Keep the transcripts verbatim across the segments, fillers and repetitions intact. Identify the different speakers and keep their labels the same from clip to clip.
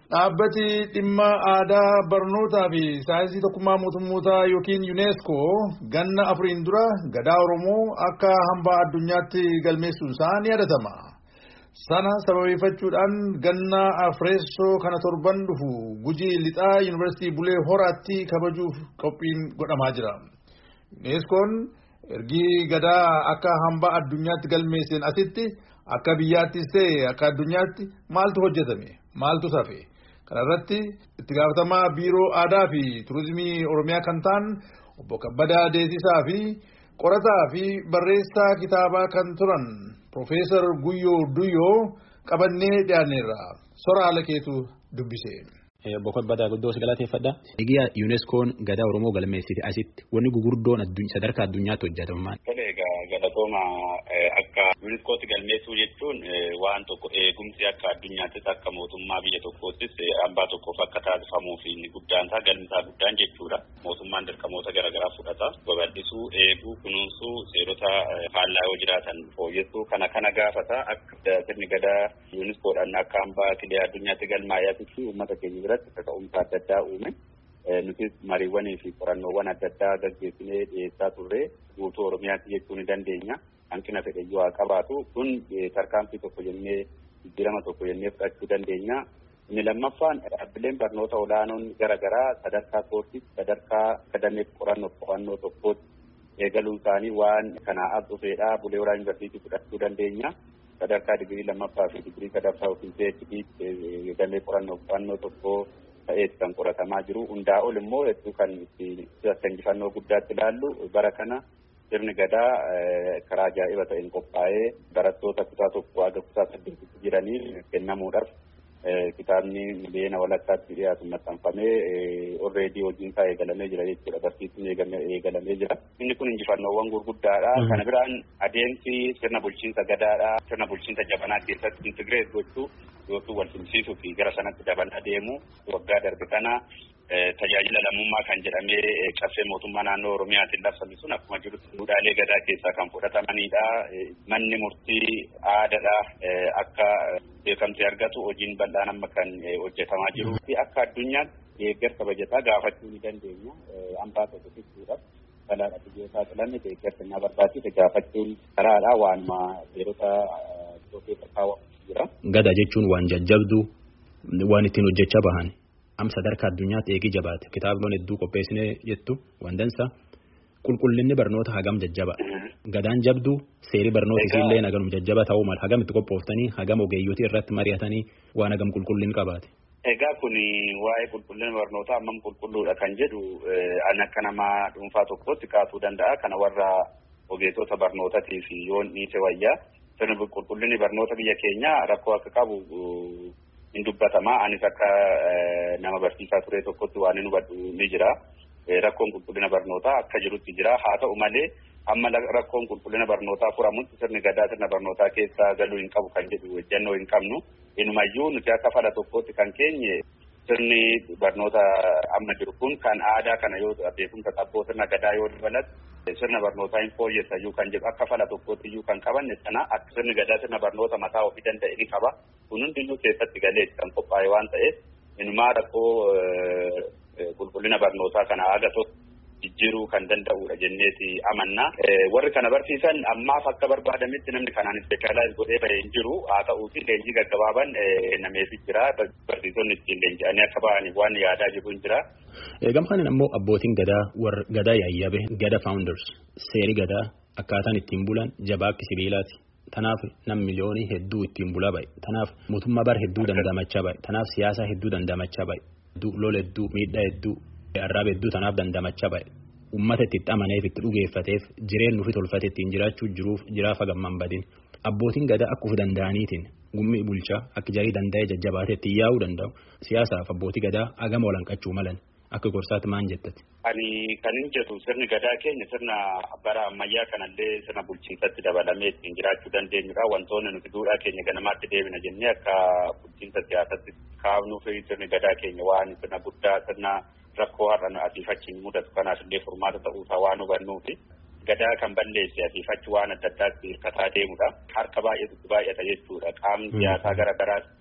Speaker 1: Dhaabbati dhimma aadaa barnootaa fi saayinsii tokkummaa mootummootaa yookiin UNESCO ganna afuriin dura gadaa Oromoo akka hambaa addunyaatti galmeessuun isaa ni yaadatama. Sana sababeeffachuudhaan ganna afreessoo kana torban dhufu Gujii Lixaa Yuunivarsiitii Bulee Horaatti kabajuuf qophiin godhamaa jira. UNESCOon ergi gadaa akka hambaa addunyaatti galmeesseen asitti akka biyyaattis ta'e akka addunyaatti maaltu hojjetame? Maaltu safe? Kana irratti itti gaafatamaa biiroo aadaa fi turizimii Oromiyaa kan ta'an obbo Kabbadaa Deesisaa fi qorataa fi barreessaa kitaabaa kan turan Profeesar Guyyoo Duyyoo qabannee dhiyaanneerra. Sora haala keetu dubbise.
Speaker 2: Obbo Kabbadaa guddoo si galateeffadha. Egaa UNESCOon gadaa Oromoo galmeessite asitti wanni gugurdoon sadarkaa addunyaatti hojjetaman.
Speaker 3: Galatooma akka UNESCO galmeessuu jechuun waan tokko eegumsi akka addunyaattis akka mootummaa biyya tokkoottis hambaa tokkoof akka taasifamuu fi inni guddaan isaa galmisaa guddaan jechuudha. Mootummaan dirqamoota garaagaraa fudhata. Babal'isuu, eeguu, kunuunsuu, seerota faallaa yoo jiraatan fooyyessuu kana kana gaafata akka sirni gadaa UNESCOodhaan akka hambaa kilee addunyaatti galmaa'ee uummata keenya biratti kaka'umsa adda addaa uume. Nutis mariiwwanii fi qorannoowwan adda addaa gaggeessinee dhiyeessaa turre guutuu Oromiyaatti jechuu ni dandeenya. Hanqina fedhe yoo qabaatu kun tarkaanfii tokko jennee jijjiirama tokko jennee fudhachuu dandeenya. Inni lammaffaan dhaabbileen barnoota olaanoon garaagaraa sadarkaa koortii sadarkaa akadameef qorannoo qo'annoo tokkootti eegaluun isaanii waan kanaa dhufeedha. Bulee Horaa Yuunivarsiitii fudhachuu dandeenya. Sadarkaa digirii lammaffaa fi digirii sadaffaa yookiin PhD eegalee qorannoo qo'annoo tokkoo ta'ee kan qoratamaa jiru. Hundaa ol immoo hedduu kan injifannoo guddaatti ilaallu bara kana sirni gadaa karaa ajaa'iba ta'een qophaa'ee barattoota kutaa tokko haga kutaa saddeetitti jiraniif kennamuudhaaf kitaabni miliyoona walakkaatti dhiyaatu maxxanfamee already hojiin isaa eegalamee jira jechuudha. Barsiisni eegalamee jira. Inni kun injifannoowwan gurguddaadha. Kana biraan adeemsi sirna bulchiinsa gadaadha. Sirna bulchiinsa jabanaa keessatti intigireet gochuu yookiin wal simsiisuu fi gara sanatti dabalaa deemu waggaa darbe kana tajaajila lammummaa kan jedhamee caffee mootummaa naannoo Oromiyaatiin labsame sun akkuma jirutti duudhaalee gadaa keessaa kan fudhatamanidha. Manni murtii aadaadha akka beekamtii argatu hojiin bal'aan amma kan hojjetamaa jiru fi akka addunyaatti deeggarsa bajataa gaafachuu ni dandeenya. Hambaa tokko fixuudhaaf balaadha biyyoota filame deeggarsa na barbaachise gaafachuun karaadha waanuma seerota Itoophiyaa kaawwamu jira.
Speaker 2: Gadaa jechuun waan jajjabduu waan ittiin hojjechaa bahan. Am sadarkaa addunyaatti eegi jabaate kitaabonni hedduu qopheessinee jettu waan dansa qulqullinni barnoota hagam jajjaba gadaan jabduu seerii barnoota isiillee hagam jajjaba ta'uu mala hagam itti qophooftanii hagam ogeeyyotii irratti mari'atanii waan hagam qulqullin qabaate.
Speaker 3: Egaa kun waa'ee qulqullina barnootaa ammam qulqulluudha kan jedhu an akka nama dhuunfaa tokkotti kaasuu danda'a. Kana warra ogeessota barnootaatii fi yoon dhiise wayyaa sirni qulqullinni barnoota biyya keenyaa rakkoo akka qabu hin dubbatama. Anis akka nama barsiisaa ture tokkotti waan hin hubadhu ni jira. Rakkoon qulqullina barnootaa akka jirutti jira. Haa ta'u malee amma rakkoon qulqullina barnootaa furamutti sirni gadaa sirna barnootaa keessaa galuu hin qabu kan jedhu ejjennoo hin qabnu. Inumayyuu nuti akka fala tokkotti kan keenye sirni barnoota amma jiru kun kan aadaa kana yoo beekumsa qabboo sirna gadaa yoo dabalatu sirna barnootaa hin fooyyessayyuu kan jedhu akka fala tokkotti iyyuu kan qabanne sana akka sirni gadaa sirna barnoota mataa ofii danda'e ni qaba. Kun hundiyyuu keessatti galee kan qophaa'e waan ta'eef inumaa rakkoo qulqullina barnootaa kana haga tokko jijjiiruu kan danda'udha jenneeti amanna. Warri kana barsiisan ammaaf akka barbaadametti namni kanaan ispeeshaalaayiz godhee bahee hin jiru. Haa ta'uuti leenjii gaggabaaban nameefii jira. Barsiisonni ittiin leenji'anii akka bahaniif waan yaadaa jiru hin jira.
Speaker 2: Gamfaanin ammoo abbootiin gadaa warra gadaa yaayyabe gada founders seerii gadaa akkaataan ittiin bulan jabaa akka sibiilaati. Tanaaf nam miliyoonii hedduu ittiin bulaa bahe. Tanaaf mootummaa bara hedduu dandamachaa bahe. Tanaaf siyaasa hedduu dandamachaa bahe. Lola hedduu miidhaa hedduu arraaba hedduu tanaaf dandamachaa bahe. Uummata itti amaneef itti dhugeeffateef jireenyu fi tolfate ittiin jiraachuu jiruuf jiraaf hagamman badin. Abbootiin gadaa akka of danda'aniitiin gummii bulchaa akka jarii danda'ee jajjabaatee ittiin yaa'uu danda'u. Siyaasaaf abbootii gadaa hagama walanqachuu malan akka gorsaatti maan jettati.
Speaker 3: Ani kan hin jedhu sirni gadaa keenya sirna bara ammayyaa kanallee sirna bulchiinsatti dabalamee ittiin jiraachuu dandeenyudha. Wantoonni nuti duudhaa keenya ganamaatti deebina jennee akka bulchiinsa siyaasatti kaafnuu fi sirni gadaa keenya waan sirna guddaa sirna rakkoo har'a asiifachiin mudatu kanaaf illee furmaata ta'uusaa waan hubannuufi gadaa kan balleesse asiifachi waan adda addaatti hirkataa deemudha. Harka baay'eetu baay'ata jechuudha. Qaamni siyaasaa gara garaas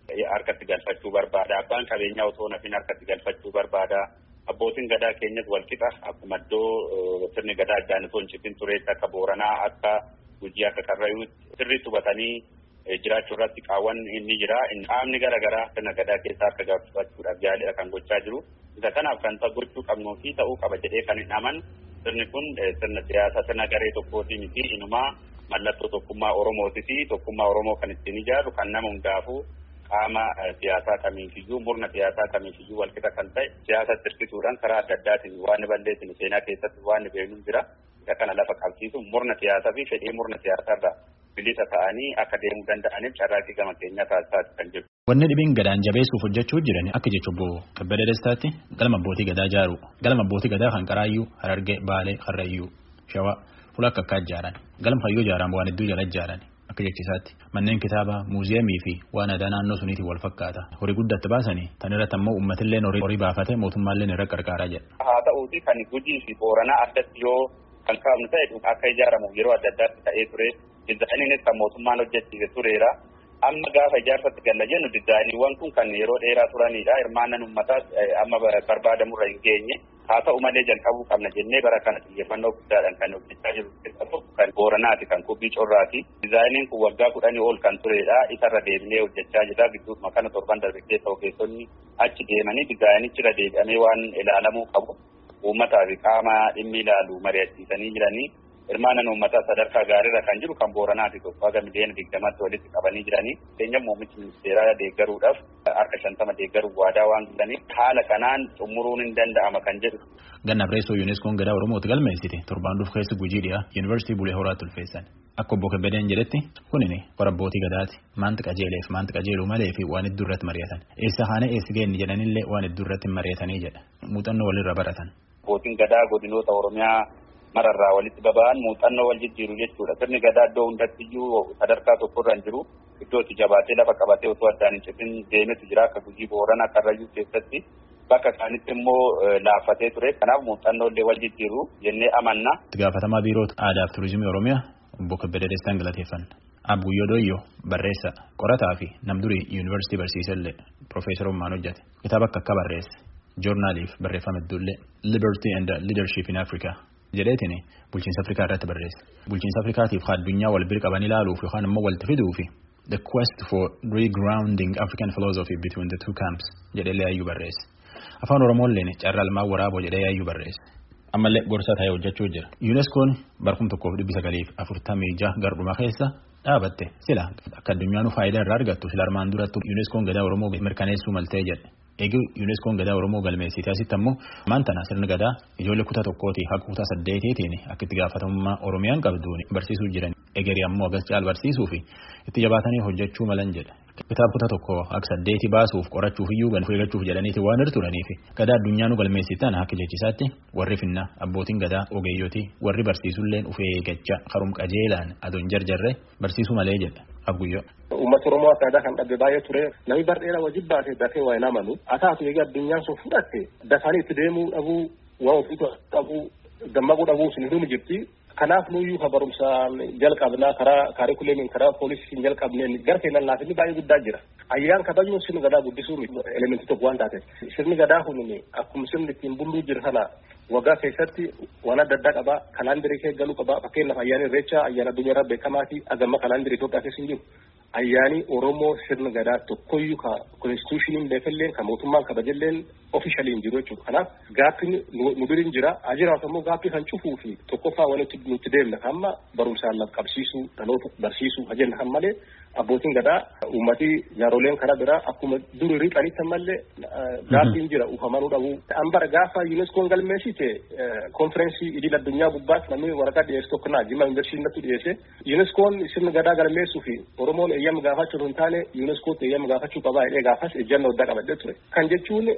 Speaker 3: harkatti galfachuu barbaada. Abbaan qabeenyaa osoo nafin harkatti galfachuu barbaada. Abbootiin gadaa keenyas wal qixa akkuma iddoo sirni gadaa addaan osoo hin cittin tureetti akka Booranaa akka Gujii akka Karrayyuutti sirriitti hubatanii jiraachuu irratti qaawwan inni jira. Qaamni garaagaraa sirna gadaa keessaa akka gaafachuudhaaf yaaliidha kan gochaa jiru. Isa kanaaf kan gochuu qabnuu fi ta'uu qaba jedhee kan hin aman sirni kun sirna siyaasaa sirna garee tokkootii miti inumaa mallattoo tokkummaa Oromooti fi tokkummaa Oromoo kan ittiin ijaaru kan nama hundaafuu qaama siyaasaa kamiifiyyuu murna siyaasaa kamiifiyyuu wal qixa kan ta'e siyaasa tirkisuudhaan karaa adda addaatiin waan ni balleessinu seenaa keessatti waan ni beeknu jira. Isa kana lafa qabsiisu murna siyaasaa fi fedhii murna siyaasaarraa bilisa ta'anii akka deemuu danda'aniif carraaqqii gama keenyaa taasisaa kan jiru.
Speaker 2: Wanni dhibiin gadaan jabeessuuf hojjechuu jiran akka jechuun obbo Kabbada Destaatti galma abbootii gadaa ijaaru galma abbootii gadaa kan Qaraayyuu, Harargee, Baalee, Karrayyuu, Shawaa fuula akka akka ijaaran galma fayyoo ijaaran waan hedduu jala ijaaran akka jechisaatti manneen kitaabaa, muuziyeemii fi waan aadaa naannoo suniitiin wal fakkaata horii guddatti baasanii tan irratti ammoo uummatillee horii baafate mootummaallee irra qarqaaraa jedha.
Speaker 3: Haa ta'uuti kan Gujii fi Booranaa addatti yoo kan kaa'amnu ta'e akka ijaaramu yeroo adda addaatti ta'ee ture dizaayiniinis kan mootummaan hojjechiise tureera. Amma gaafa ijaarsatti galla jennu dizaayiniiwwan kun kan yeroo dheeraa turanidha. Hirmaannaan uummataa amma barbaadamurra hin geenye. Haa ta'u malee jalqabuu qabna jennee bara kana xiyyeeffannoo guddaadhaan kan hojjechaa jiru kan Booranaati kan Kubbii Corraati. Dizaayiniin kun waggaa kudhanii ol kan turedha. Isarra deebinee hojjechaa jira. Gidduutuma kana torban darbe keessa ogeessonni achi deemanii dizaayinichirra deebi'amee waan ilaalamuu qabu. Uummataa fi qaama dhimmi ilaalu mari'achiisanii jiranii. Hirmaannaan uummataa sadarkaa gaariirra kan jiru kan Booranaati tokko haga miliyoona digdamatti walitti qabanii jiranii. Keenya muummichi ministeeraa deeggaruudhaaf harka shantama deeggaruuf waadaa waan galaniif haala kanaan xumuruun hin danda'ama kan jedhu.
Speaker 2: Ganna Fireessoo Yuuneskoon gadaa Oromooti galmeessite torbaan dhuuf keessa Gujii dhiyaa Yuunivarsiitii Bulee Horaatti ulfeessan. Akka obbo Kabbadeen jedhetti kunini qora abbootii gadaati. Maanti qajeeleef maanti qajeeluu malee fi waan hedduu irratti mari'atan. Eessa haana eessi geenni jedhanillee waan hedduu irratti mari'atanii jedha. Muuxannoo walirra baratan.
Speaker 3: Abbootiin gadaa godinoota Oromiyaa mararraa walitti baba'an muuxannoo wal jijjiiru jechuudha. Sirni gadaa iddoo hundattiyyuu sadarkaa tokkorra hin jiru. Iddoo itti jabaatee lafa qabatee osoo addaan hin citin deemetu jira akka Gujii Booranaa Karrayyuu keessatti. Bakka isaanitti immoo laaffatee ture. Kanaaf muuxannoo illee wal jijjiiru jennee amanna.
Speaker 2: Itti gaafatamaa biiroota aadaa fi turizimii Oromiyaa obbo Kabbada Destaan galateeffanna. Abguyyoo Doyyoo barreessa qorataa fi namdurii yuunivarsiitii barsiisellee Profeesarummaan hojjete. Kitaaba akka akka barreesse. Joornaaliif barreeffame iddullee Liberty and Leadership in Africa. jedheetiin bulchiinsa Afrikaa irratti barreessa. Bulchiinsa Afrikaatiif addunyaa wal bira qaban ilaaluuf yookaan immoo walitti fiduufi the quest for regrounding African philosophy between the two camps jedhee yaayyuu barreessa. Afaan Oromoolleen carraalmaa waraaboo jedhee yaayyuu barreessa. Ammallee gorsa ta'ee hojjechuu jira. Yuuneskoon barkum tokkoof dhibbi sagaliif afurtamii jaha garduma keessa dhaabatte sila akka addunyaan faayidaa irraa argattu sila armaan duratti Yuuneskoon gadaa Oromoo mirkaneessuu maltee jedhe. Eegi Yuuneskoon gadaa Oromoo galmeessite asitti ammoo maantana sirni gadaa ijoollee kutaa tokkooti haga kutaa saddeetiitiin akka itti gaafatamummaa Oromiyaan qabduun barsiisuu jiran egerii ammoo agas caal barsiisuu fi itti jabaatanii hojjechuu malan jedha. Kitaaba kutaa tokko akka saddeetii baasuuf qorachuuf iyyuu gan fuugachuuf jedhaniiti waan irturaniif gadaa addunyaa nu galmeessitan akka jechisaatti warri finna abbootiin gadaa ogeeyyotii warri barsiisulleen ufee eeggachaa harum qajeelaan adoon jarjarre barsiisuu malee jedha Abguyyoo.
Speaker 4: Uummata Oromoo akka kan dhabde baay'ee ture namni bardheera wajjin baasee dafee waa hin amanu ataatu egaa addunyaan sun fudhatte dafanii itti deemuu dhabuu waa ofiitu dhabuu dammaquu dhabuu sun hunduu jirti. Kanaaf nuyyuu ka barumsaan jalqabnaa karaa kaarikuleemiin karaa poolisiin jalqabneen gara keenan laafinni baay'ee guddaa jira. Ayyaan kabajuun sirni gadaa guddisuu elementii tokko waan taate sirni gadaa kun akkuma sirni ittiin bulluu jira sana waggaa keessatti waan adda addaa qaba kalaandirii kee galuu qaba fakkeenyaaf ayyaana irreechaa ayyaana addunyaa irraa beekamaati agamma kalaandirii Itoophiyaa keessa hin jiru. Ayyaani Oromoo sirna gadaa tokkoyyuu ka konstitushiniin beekalleen ka mootummaan kabajalleen ofishaliin jiru jechuudha. Kanaaf gaaffiin nu biriin jira. Ajiraaf ammoo gaaffii kan cufuu fi tokkoffaa walitti nutti deemna hamma barumsaan laf qabsiisuu dhaloota barsiisuu hajenna kan malee abbootiin gadaa uummatii jaaroleen karaa biraa akkuma durii riixanitti ammallee gaaffiin jira ufamanuu dhabuu. Ambara gaafa yuuneskoon galmeessite konferensii idil addunyaa gubbaatti namni waraqaa dhiyeessu tokko naa jimma yuunivarsiitii dhiyeesse yuuneskoon sirna gadaa galmeessuu fi Oromoon eeyyama gaafachuu hin taane yuuneskootti eeyyama gaafachuu qabaa jedhee gaafas ejjannoo addaa qabadhee ture. Kan jechuun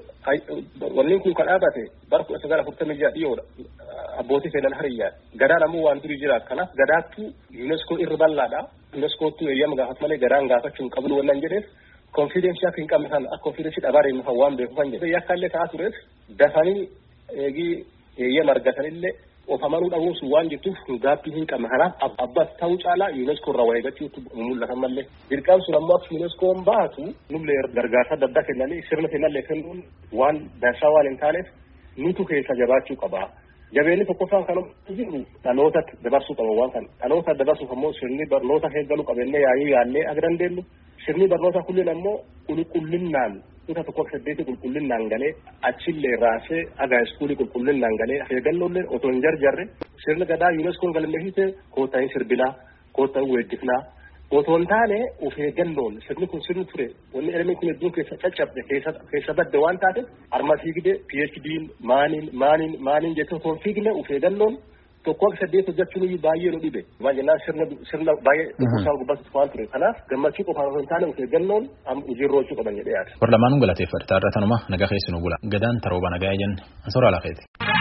Speaker 4: wanni kun kan dhaabate bara kudha sagal afurtamii jaha dhiyoodha. Abbootii fedhan hariyyaa gadaan ammoo waan durii jiraat kanaaf gadaattu yuuneskoo irra bal'aadha. Yuuneskoottu eeyyama gaafatu malee gadaan gaafachuu hin qabdu wannan jedheef konfiidensii akka hin qabne sana akka konfiidensii dhabaaree waan beeku kan jedhe yakkaallee ta'aa tureef dafanii eegii eeyyama argatanillee of amanuu dhabuun sun waan jirtuuf gaaffii hin qabne kanaaf abbas ta'uu caalaa UNESCO irraa waa eeggachuutu mul'atan mallee dirqaan sun ammoo akka UNESCOon baatu nullee gargaarsa adda addaa kennanii sirna kennallee kennuun waan dansaa waan hin taaneef nutu keessa jabaachuu qaba. Jabeenni tokkoffaan kan jiru dhalootatti dabarsuu qaba waan kana dhaloota dabarsuuf ammoo sirni barnoota eeggaluu qabannee yaayuu yaallee akka dandeenyu sirni barnoota kunneen ammoo qulqullinnaan kutaa tokko saddeeti qulqullinnaan galee achillee raasee agaa iskuulii qulqullinnaan galee eeggallollee otoo hin jarjarre sirni gadaa yuuneskoon galmeessite kootaan sirbinaa kootaan weeddifnaa otoo hin taane of eeggalloon sirni kun sirni ture wanni elemeen kun hedduun keessa caccabde keessa badde waan taate arma fiigde PhD'n maaniin maaniin maaniin jettee otoo hin fiigne of eeggalloon tokko akka saddeet hojjechuun baay'ee nu dhibe waan jennaan sirna sirna baay'ee dhukkubsaan gubbatti waan ture kanaaf gammachuu qofaan osoo hin taane of eeggalloon hojiirroochuu qaban jedhee yaada.
Speaker 2: Warra lamaanuu galateeffadha taarratanuma nagaa keessi nu bula gadaan tarooba nagaa jenna ansooraa lafeeti.